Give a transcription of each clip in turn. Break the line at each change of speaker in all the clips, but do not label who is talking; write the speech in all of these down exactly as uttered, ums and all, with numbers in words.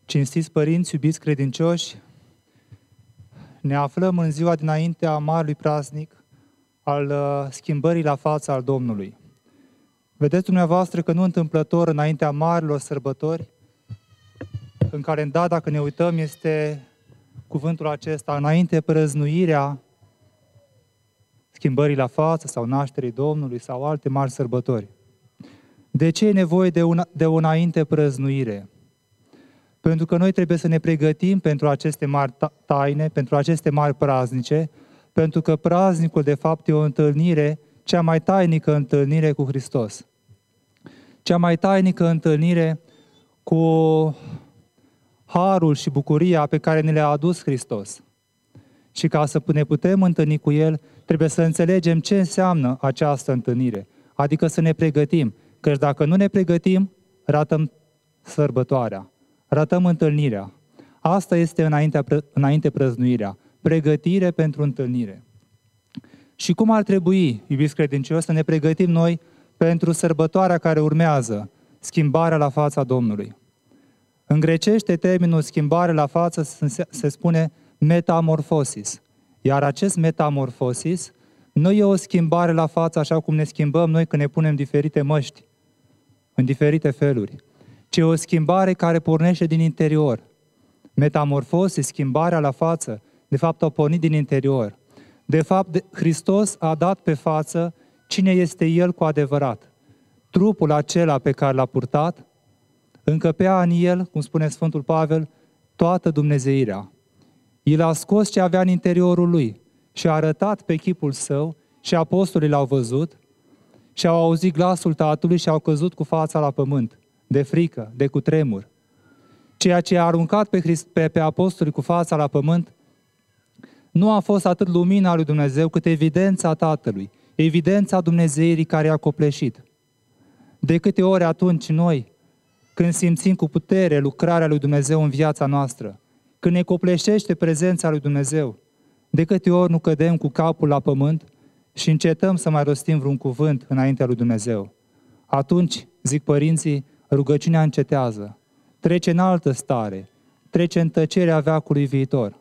Cinstiți părinți, iubiți credincioși, ne aflăm în ziua dinaintea marelui praznic al uh, schimbării la fața al Domnului. Vedeți dumneavoastră că nu întâmplător înaintea marilor sărbători, în care, da, dacă ne uităm, este cuvântul acesta, înainte prăznuirea schimbării la față sau nașterii Domnului sau alte mari sărbători. De ce e nevoie de, una, de o înainte prăznuire? Pentru că noi trebuie să ne pregătim pentru aceste mari taine, pentru aceste mari praznice, pentru că praznicul, de fapt, e o întâlnire, cea mai tainică întâlnire cu Hristos. Cea mai tainică întâlnire cu harul și bucuria pe care ne le-a adus Hristos. Și ca să ne putem întâlni cu El, trebuie să înțelegem ce înseamnă această întâlnire. Adică să ne pregătim. Căci dacă nu ne pregătim, ratăm sărbătoarea, ratăm întâlnirea. Asta este înainte, înainte prăznuirea. Pregătire pentru întâlnire. Și cum ar trebui, iubiți credincioși, să ne pregătim noi pentru sărbătoarea care urmează, schimbarea la fața Domnului? În grecește, termenul schimbare la față se spune metamorfosis. Iar acest metamorfosis nu e o schimbare la față așa cum ne schimbăm noi când ne punem diferite măști, în diferite feluri, ci o schimbare care pornește din interior. Metamorfosis, schimbarea la față, de fapt a pornit din interior. De fapt, Hristos a dat pe față cine este El cu adevărat. Trupul acela pe care l-a purtat încăpea în El, cum spune Sfântul Pavel, toată dumnezeirea. El a scos ce avea în interiorul Lui și a arătat pe chipul Său și apostolii l-au văzut și au auzit glasul Tatălui și au căzut cu fața la pământ, de frică, de cutremur. Ceea ce a aruncat pe, Christ, pe, pe apostolii cu fața la pământ nu a fost atât lumina lui Dumnezeu, cât evidența Tatălui, evidența Dumnezeirii care a copleșit. De câte ori atunci noi, când simțim cu putere lucrarea lui Dumnezeu în viața noastră, când ne copleșește prezența lui Dumnezeu, de câte ori nu cădem cu capul la pământ și încetăm să mai rostim vreun cuvânt înaintea lui Dumnezeu. Atunci, zic părinții, rugăciunea încetează, trece în altă stare, trece în tăcerea veacului viitor.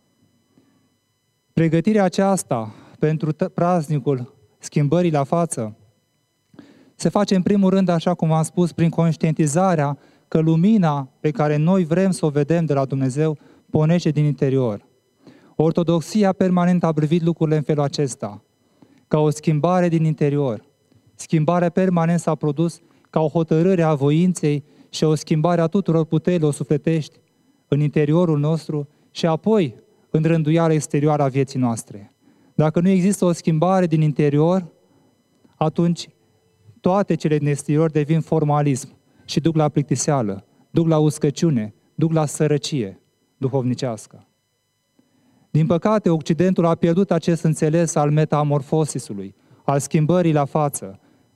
Pregătirea aceasta pentru praznicul schimbării la față se face în primul rând, așa cum am spus, prin conștientizarea că lumina pe care noi vrem să o vedem de la Dumnezeu pornește din interior. Ortodoxia permanent a privit lucrurile în felul acesta, ca o schimbare din interior. Schimbarea permanent s-a produs ca o hotărâre a voinței și o schimbare a tuturor puterilor sufletești în interiorul nostru și apoi în rânduiala exterioară a vieții noastre. Dacă nu există o schimbare din interior, atunci toate cele din exterior devin formalism și duc la plictiseală, duc la uscăciune, duc la sărăcie duhovnicească. Din păcate, Occidentul a pierdut acest înțeles al metamorfosisului, al schimbării la față,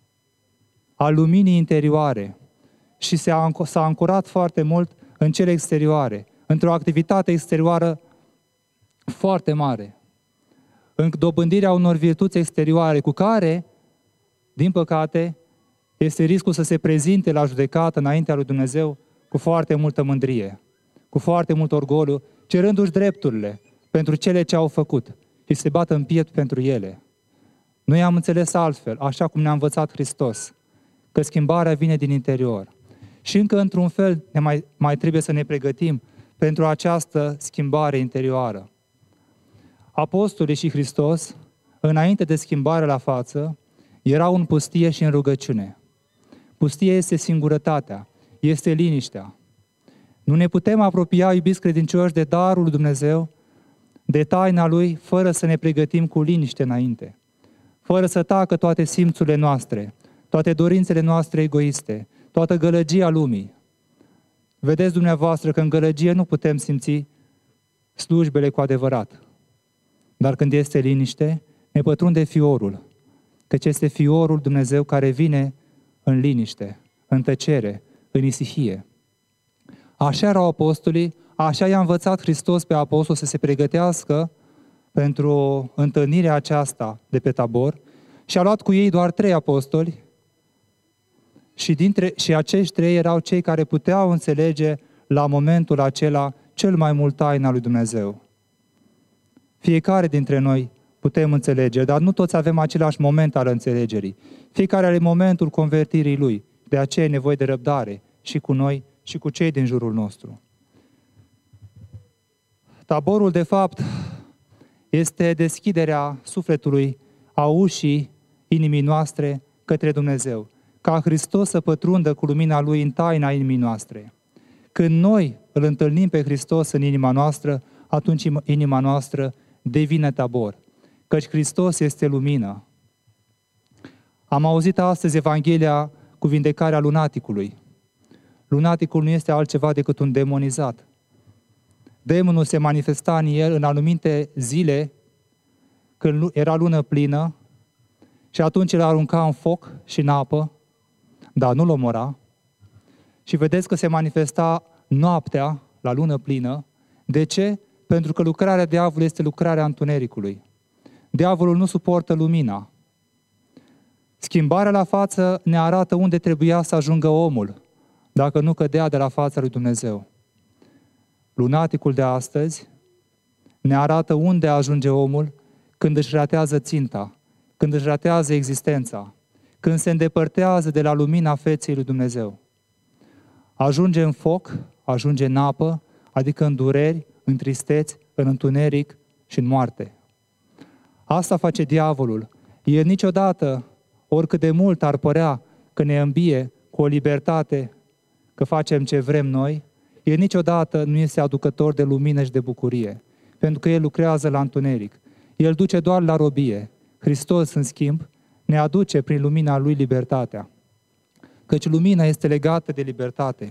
al luminii interioare și s-a ancorat foarte mult în cele exterioare, într-o activitate exterioară foarte mare, în dobândirea unor virtuți exterioare cu care, din păcate, este riscul să se prezinte la judecată înaintea lui Dumnezeu cu foarte multă mândrie, cu foarte mult orgoliu, cerându-și drepturile pentru cele ce au făcut și se bată în piept pentru ele. Noi am înțeles altfel, așa cum ne-a învățat Hristos, că schimbarea vine din interior. Și încă într-un fel ne mai, mai trebuie să ne pregătim pentru această schimbare interioară. Apostolii și Hristos, înainte de schimbare la față, erau în pustie și în rugăciune. Pustie este singurătatea, este liniștea. Nu ne putem apropia, iubiți credincioși, de darul lui Dumnezeu, de taina Lui, fără să ne pregătim cu liniște înainte, fără să tacă toate simțurile noastre, toate dorințele noastre egoiste, toată gălăgia lumii. Vedeți dumneavoastră că în gălăgie nu putem simți slujbele cu adevărat. Dar când este liniște, ne pătrunde fiorul, căci este fiorul Dumnezeu care vine în liniște, în tăcere, în isihie. Așa erau apostolii, așa i-a învățat Hristos pe apostoli să se pregătească pentru întâlnirea aceasta de pe Tabor și a luat cu ei doar trei apostoli și, dintre, și acești trei erau cei care puteau înțelege la momentul acela cel mai mult taina lui Dumnezeu. Fiecare dintre noi putem înțelege, dar nu toți avem același moment al înțelegerii. Fiecare are momentul convertirii lui, de aceea e nevoie de răbdare și cu noi și cu cei din jurul nostru. Taborul, de fapt, este deschiderea sufletului, a ușii inimii noastre către Dumnezeu, ca Hristos să pătrundă cu lumina Lui în taina inimii noastre. Când noi îl întâlnim pe Hristos în inima noastră, atunci inima noastră devine tabor, căci Hristos este lumină. Am auzit astăzi Evanghelia cu vindecarea lunaticului. Lunaticul nu este altceva decât un demonizat. Demonul se manifesta în el în anumite zile, când era lună plină, și atunci îl arunca în foc și în apă, dar nu-l omora. Și vedeți că se manifesta noaptea, la lună plină. De ce? Pentru că lucrarea diavolului este lucrarea întunericului. Diavolul nu suportă lumina. Schimbarea la față ne arată unde trebuia să ajungă omul, dacă nu cădea de la fața lui Dumnezeu. Lunaticul de astăzi ne arată unde ajunge omul când își ratează ținta, când își ratează existența, când se îndepărtează de la lumina feței lui Dumnezeu. Ajunge în foc, ajunge în apă, adică în dureri, în tristeți, în întuneric și în moarte. Asta face diavolul. El niciodată, oricât de mult ar părea că ne îmbie cu o libertate, că facem ce vrem noi, el niciodată nu este aducător de lumină și de bucurie, pentru că el lucrează la întuneric. El duce doar la robie. Hristos, în schimb, ne aduce prin lumina Lui libertatea, căci lumina este legată de libertate.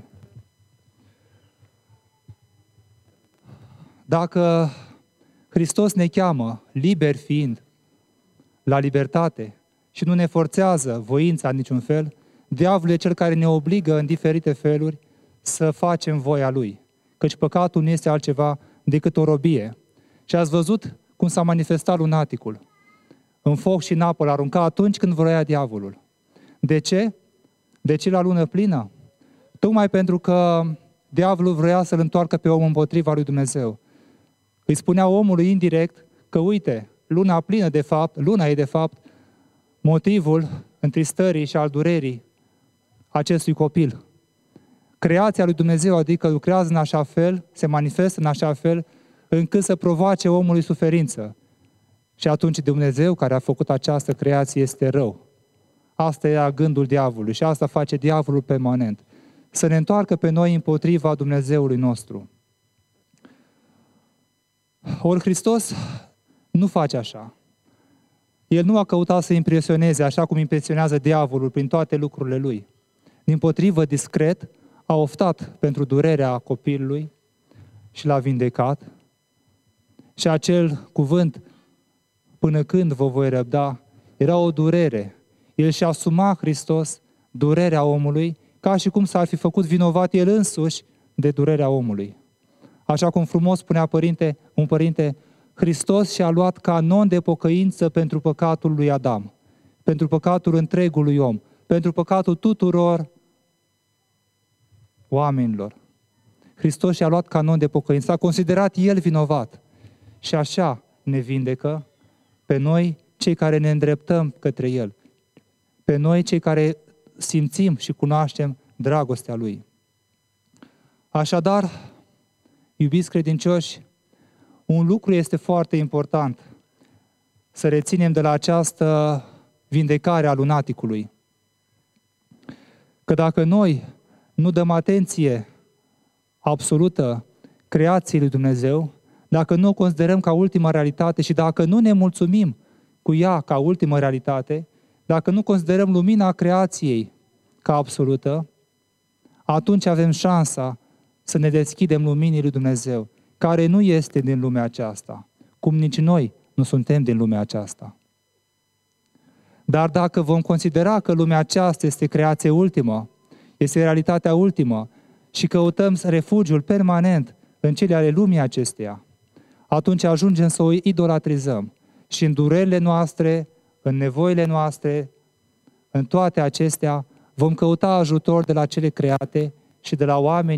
Dacă Hristos ne cheamă, liberi fiind, la libertate și nu ne forțează voința în niciun fel, diavolul e cel care ne obligă în diferite feluri să facem voia Lui, căci păcatul nu este altceva decât o robie. Și ați văzut cum s-a manifestat lunaticul. În foc și în apă l-arunca atunci când vroia diavolul. De ce? De ce la lună plină? Tocmai pentru că diavolul vrea să-l întoarcă pe om împotriva lui Dumnezeu. Îi spunea omului indirect că, uite, luna plină de fapt, luna e de fapt motivul întristării și al durerii acestui copil. Creația lui Dumnezeu, adică lucrează în așa fel, se manifestă în așa fel, încât să provoace omului suferință. Și atunci Dumnezeu, care a făcut această creație, este rău. Asta era gândul diavolului și asta face diavolul permanent. Să ne întoarcă pe noi împotriva Dumnezeului nostru. Ori Hristos nu face așa. El nu a căutat să impresioneze așa cum impresionează diavolul prin toate lucrurile lui. Dimpotrivă, discret, a oftat pentru durerea copilului și l-a vindecat. Și acel cuvânt, până când vă voi răbda, era o durere. El și-a asumat, Hristos, durerea omului, ca și cum s-ar fi făcut vinovat el însuși de durerea omului. Așa cum frumos spunea părinte, un părinte, Hristos și-a luat canon de pocăință pentru păcatul lui Adam, pentru păcatul întregului om, pentru păcatul tuturor oamenilor. Hristos și-a luat canon de pocăință, a considerat El vinovat și așa ne vindecă pe noi, cei care ne îndreptăm către El, pe noi, cei care simțim și cunoaștem dragostea Lui. Așadar, iubiți credincioși, un lucru este foarte important să reținem de la această vindecare a lunaticului. Că dacă noi nu dăm atenție absolută creației lui Dumnezeu, dacă nu o considerăm ca ultima realitate și dacă nu ne mulțumim cu ea ca ultimă realitate, dacă nu considerăm lumina creației ca absolută, atunci avem șansa să ne deschidem luminii lui Dumnezeu, care nu este din lumea aceasta, cum nici noi nu suntem din lumea aceasta. Dar dacă vom considera că lumea aceasta este creație ultimă, este realitatea ultimă și căutăm refugiul permanent în cele ale lumii acesteia, atunci ajungem să o idolatrizăm și în durerile noastre, în nevoile noastre, în toate acestea, vom căuta ajutor de la cele create și de la oamenii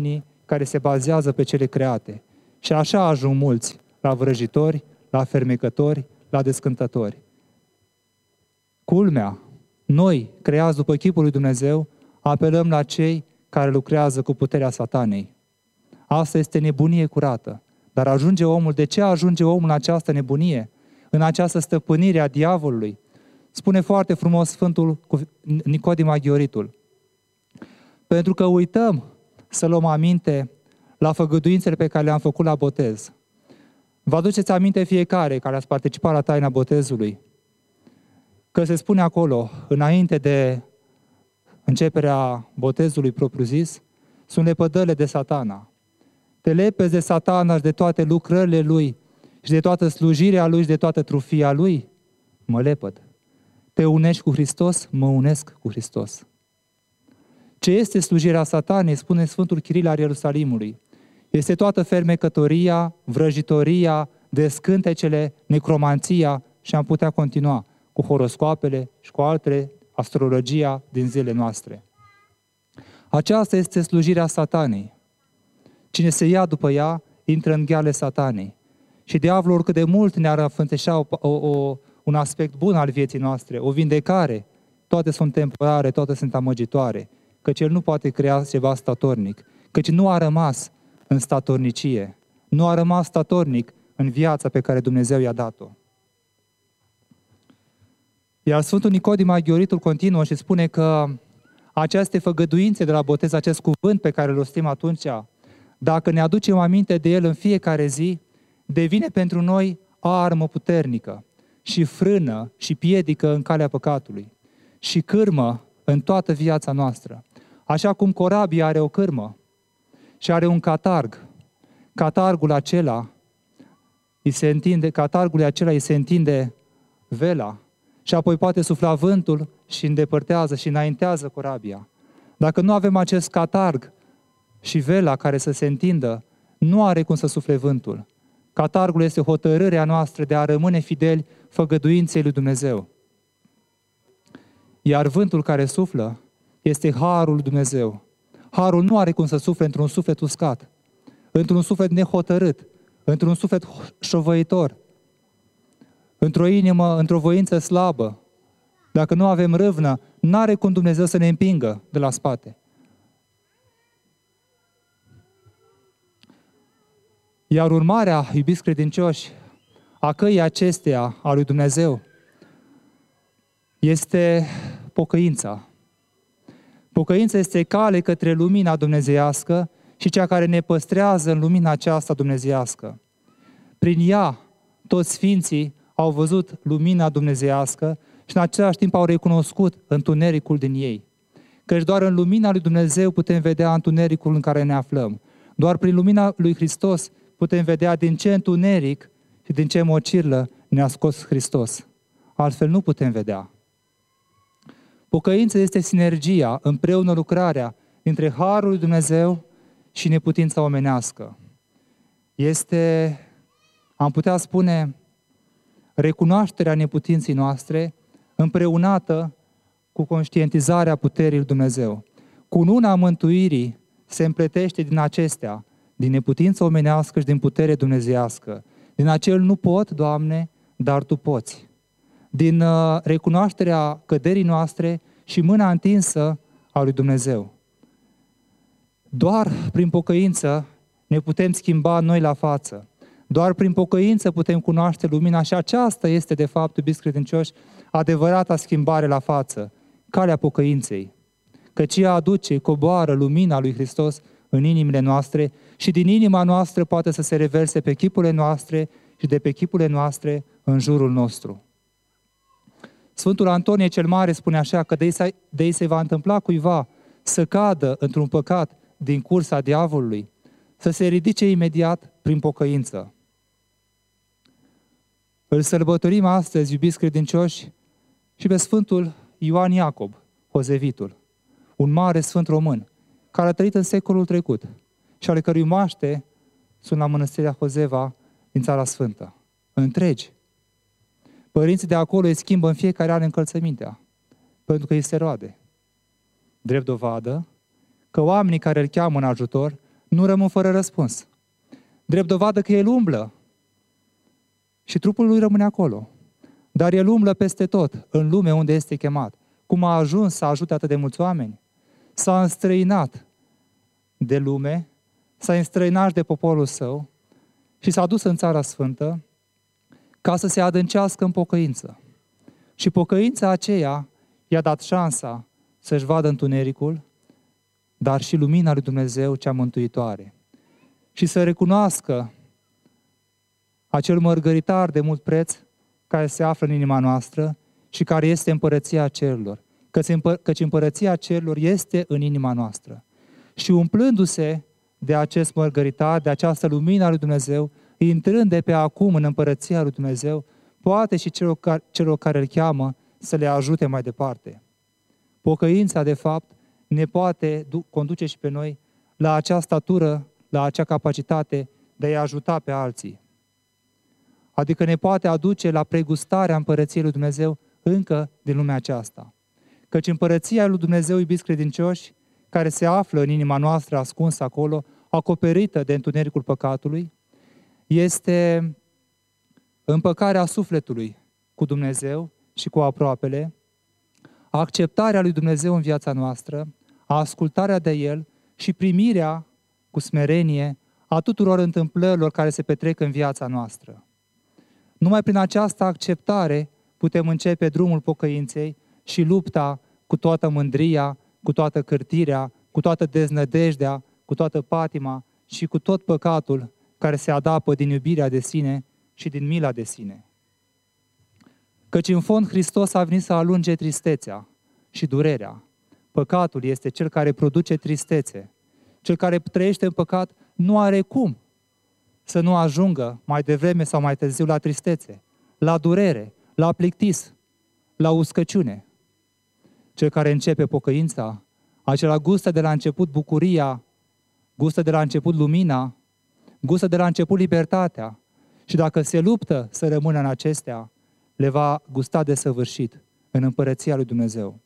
care se bazează pe cele create. Și așa ajung mulți la vrăjitori, la fermecători, la descântători. Culmea, noi, creați după chipul lui Dumnezeu, apelăm la cei care lucrează cu puterea satanei. Asta este nebunie curată. Dar ajunge omul, de ce ajunge omul în această nebunie? În această stăpânire a diavolului? Spune foarte frumos Sfântul Nicodim Aghioritul. Pentru că uităm să luăm aminte la făgăduințele pe care le-am făcut la botez. Vă aduceți aminte fiecare care ați participat la taina botezului, că se spune acolo, înainte de începerea botezului propriu-zis, sunt lepădările de Satana. Te lepezi de Satana și de toate lucrările lui și de toată slujirea lui și de toată trufia lui? Mă lepăd. Te unești cu Hristos? Mă unesc cu Hristos. Ce este slujirea Satanei, spune Sfântul Chiril al Ierusalimului? Este toată fermecătoria, vrăjitoria, descântecele, necromanția și am putea continua cu horoscoapele și cu altele, astrologia din zilele noastre. Aceasta este slujirea Satanei. Cine se ia după ea, intră în gheale Satanei. Și diavolul, oricât de mult ne-ar înfânteșa o, o, o, un aspect bun al vieții noastre, o vindecare, toate sunt temporare, toate sunt amăgitoare, căci el nu poate crea ceva statornic, căci nu a rămas în statornicie, nu a rămas statornic în viața pe care Dumnezeu i-a dat-o. Iar Sfântul Nicodim Aghioritul continuă și spune că aceste făgăduințe de la botez, acest cuvânt pe care îl rostim atunci, dacă ne aducem aminte de el în fiecare zi, devine pentru noi armă puternică și frână și piedică în calea păcatului și cârmă în toată viața noastră. Așa cum corabia are o cârmă și are un catarg, catargul acela îi se întinde, catargului acela îi se întinde vela și apoi poate sufla vântul și îndepărtează și înaintează corabia. Dacă nu avem acest catarg și vela care să se întindă, nu are cum să sufle vântul. Catargul este hotărârea noastră de a rămâne fideli făgăduinței lui Dumnezeu. Iar vântul care suflă este harul lui Dumnezeu. Harul nu are cum să sufle într-un suflet uscat, într-un suflet nehotărât, într-un suflet șovăitor, într-o inimă, într-o voință slabă. Dacă nu avem râvnă, n-are cum Dumnezeu să ne împingă de la spate. Iar urmarea, iubiți credincioși, a căii acesteia a lui Dumnezeu este pocăința. Pocăința este cale către lumina dumnezeiască și cea care ne păstrează în lumina aceasta dumnezeiască. Prin ea, toți sfinții au văzut lumina dumnezeiască și în același timp au recunoscut întunericul din ei. Căci doar în lumina lui Dumnezeu putem vedea întunericul în care ne aflăm. Doar prin lumina lui Hristos putem vedea din ce întuneric și din ce mocirlă ne-a scos Hristos. Altfel nu putem vedea. Pocăința este sinergia, împreună lucrarea dintre harul lui Dumnezeu și neputința omenească. Este, am putea spune, recunoașterea neputinței noastre împreunată cu conștientizarea puterii lui Dumnezeu. Cununa mântuirii se împletește din acestea, din neputință omenească și din putere dumnezeiască. Din acel nu pot, Doamne, dar Tu poți. Din uh, recunoașterea căderii noastre și mâna întinsă a lui Dumnezeu. Doar prin pocăință ne putem schimba noi la față. Doar prin pocăință putem cunoaște lumina și aceasta este, de fapt, iubiți credincioși, adevărata schimbare la față, calea pocăinței. Căci ea aduce, coboară lumina lui Hristos în inimile noastre și din inima noastră poate să se reverse pe chipurile noastre și de pe chipurile noastre în jurul nostru. Sfântul Antonie cel Mare spune așa că de ei se va întâmpla cuiva să cadă într-un păcat din cursa diavolului, să se ridice imediat prin pocăință. Îl sărbătorim astăzi, iubiți credincioși, și pe Sfântul Ioan Iacob, Hozevitul, un mare sfânt român, care a trăit în secolul trecut și ale cărui moaște sunt la mănăstirea Hozeva din Țara Sfântă. Întregi. Părinții de acolo îi schimbă în fiecare an încălțămintea, pentru că îi se roade. Drept dovadă că oamenii care îl cheamă în ajutor nu rămân fără răspuns. Drept dovadă că el umblă și trupul lui rămâne acolo. Dar el umblă peste tot, în lume unde este chemat. Cum a ajuns să ajute atât de mulți oameni? S-a înstrăinat de lume, s-a înstrăinat de poporul său și s-a dus în Țara Sfântă ca să se adâncească în pocăință. Și pocăința aceea i-a dat șansa să-și vadă întunericul, dar și lumina lui Dumnezeu cea mântuitoare. Și să recunoască acel mărgăritar de mult preț care se află în inima noastră și care este împărăția cerurilor. Căci împărăția cerurilor este în inima noastră. Și umplându-se de acest mărgăritar, de această lumină a lui Dumnezeu, intrând de pe acum în împărăția lui Dumnezeu, poate și celor care, celor care îl cheamă să le ajute mai departe. Pocăința, de fapt, ne poate conduce și pe noi la acea statură, la acea capacitate de a-i ajuta pe alții. Adică ne poate aduce la pregustarea împărăției lui Dumnezeu încă din lumea aceasta. Căci împărăția lui Dumnezeu, iubiți credincioși, care se află în inima noastră, ascunsă acolo, acoperită de întunericul păcatului, este împăcarea sufletului cu Dumnezeu și cu aproapele, acceptarea lui Dumnezeu în viața noastră, ascultarea de El și primirea cu smerenie a tuturor întâmplărilor care se petrec în viața noastră. Numai prin această acceptare putem începe drumul pocăinței și lupta cu toată mândria, cu toată cârtirea, cu toată deznădejdea, cu toată patima și cu tot păcatul care se adapă din iubirea de sine și din mila de sine. Căci în fond Hristos a venit să alunge tristețea și durerea. Păcatul este cel care produce tristețe. Cel care trăiește în păcat nu are cum să nu ajungă mai devreme sau mai târziu la tristețe, la durere, la plictis, la uscăciune. Cel care începe pocăința, acela gustă de la început bucuria, gustă de la început lumina, gustă de la început libertatea și dacă se luptă să rămână în acestea, le va gusta de săvârșit în împărăția lui Dumnezeu.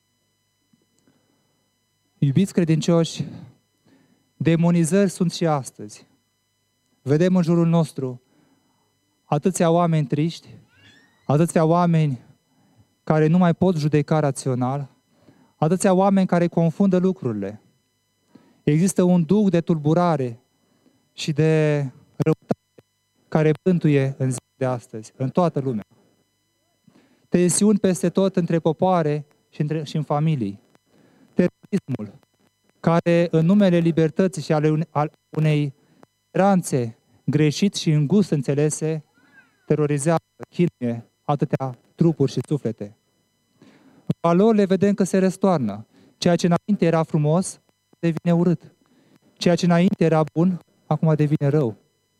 Iubiți credincioși, demonizări sunt și astăzi. Vedem în jurul nostru atâția oameni triști, atâția oameni care nu mai pot judeca rațional, atâția oameni care confundă lucrurile. Există un duh de tulburare și de răutate care bântuie în ziua de astăzi, în toată lumea. Tensiuni peste tot între popoare și, între, și în familii. Terorismul, care în numele libertății și ale unei speranțe greșit și îngust înțelese, terorizează, chinuie atâtea trupuri și suflete. Valorile vedem că se răstoarnă. Ceea ce înainte era frumos, devine urât. Ceea ce înainte era bun, acum devine rău.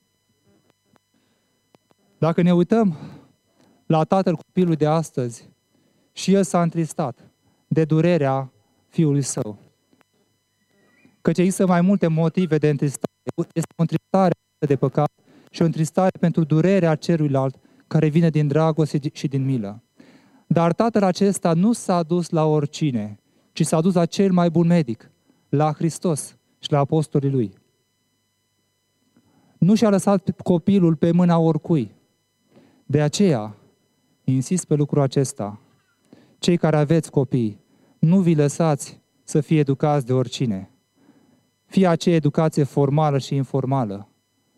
Dacă ne uităm la tatăl copilului de astăzi, și el s-a întristat de durerea fiului său. Căci există mai multe motive de întristare. Este o întristare de păcat și o întristare pentru durerea celuilalt care vine din dragoste și din milă. Dar tatăl acesta nu s-a dus la oricine, ci s-a dus la cel mai bun medic, la Hristos și la apostolii lui. Nu și-a lăsat copilul pe mâna oricui. De aceea, insist pe lucrul acesta. Cei care aveți copii, nu vi lăsați să fie educați de oricine. Fie aceea educație formală și informală.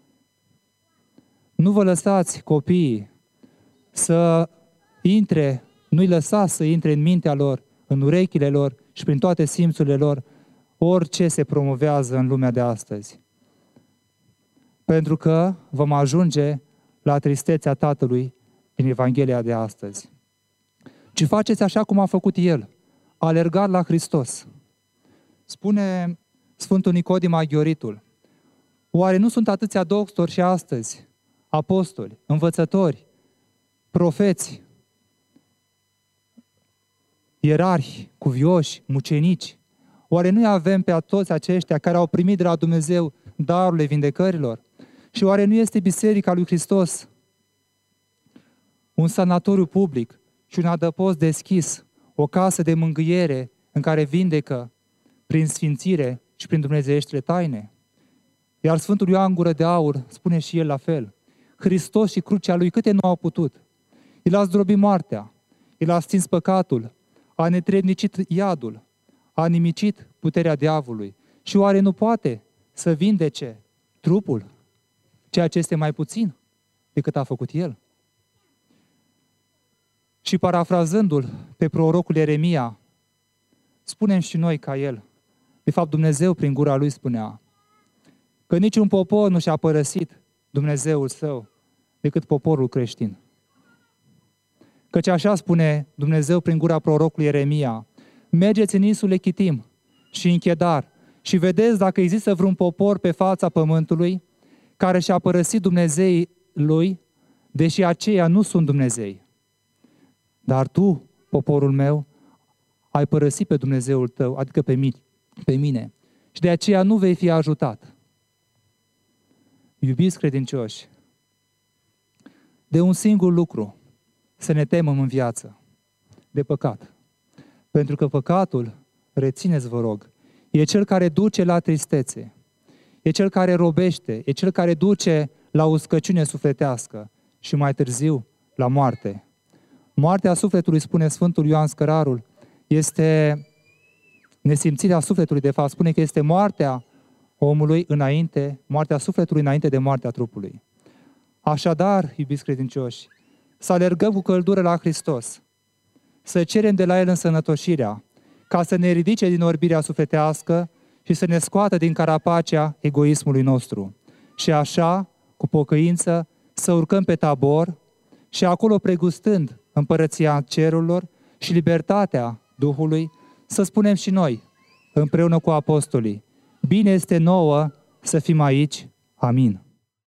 Nu vă lăsați copiii să intre, nu-i lăsați să intre în mintea lor, în urechile lor și prin toate simțurile lor orice se promovează în lumea de astăzi. Pentru că vom ajunge la tristețea Tatălui din Evanghelia de astăzi. Ci faceți așa cum a făcut El, alergat la Hristos. Spune Sfântul Nicodim Aghioritul, oare nu sunt atâția doctori și astăzi, apostoli, învățători, profeți, ierarhi, cuvioși, mucenici? Oare nu avem pe toți aceștia care au primit de la Dumnezeu darurile vindecărilor? Și oare nu este Biserica lui Hristos un sanatoriu public și un adăpost deschis, o casă de mângâiere în care vindecă prin sfințire și prin dumnezeieștile taine? Iar Sfântul Ioan Gură de Aur spune și el la fel. Hristos și crucea Lui câte nu au putut. El a zdrobit moartea, El a stins păcatul, a netrebnicit iadul, a nimicit puterea diavolului. Și oare nu poate să vindece trupul, ceea ce este mai puțin decât a făcut El? Și parafrazându-l pe prorocul Ieremia, spunem și noi ca el. De fapt, Dumnezeu prin gura lui spunea că niciun popor nu și-a părăsit Dumnezeul său decât poporul creștin. Căci așa spune Dumnezeu prin gura prorocului Ieremia: mergeți în insulele Chitim și în Chedar și vedeți dacă există vreun popor pe fața pământului care și-a părăsit Dumnezeii lui, deși aceia nu sunt Dumnezei. Dar tu, poporul meu, ai părăsit pe Dumnezeul tău, adică pe mine, pe mine, și de aceea nu vei fi ajutat. Iubiți credincioși, de un singur lucru să ne temem în viață, de păcat. Pentru că păcatul, rețineți vă rog, e cel care duce la tristețe, e cel care robește, e cel care duce la uscăciune sufletească și mai târziu la moarte. Moartea sufletului, spune Sfântul Ioan Scărarul, este nesimțirea sufletului, de fapt, spune că este moartea omului înainte, moartea sufletului înainte de moartea trupului. Așadar, iubiți credincioși, să alergăm cu căldură la Hristos, să cerem de la El însănătoșirea, ca să ne ridice din orbirea sufletească și să ne scoată din carapacea egoismului nostru. Și așa, cu pocăință, să urcăm pe Tabor și acolo, pregustând împărăția cerurilor și libertatea Duhului, să spunem și noi, împreună cu apostolii: bine este nouă să fim aici. Amin.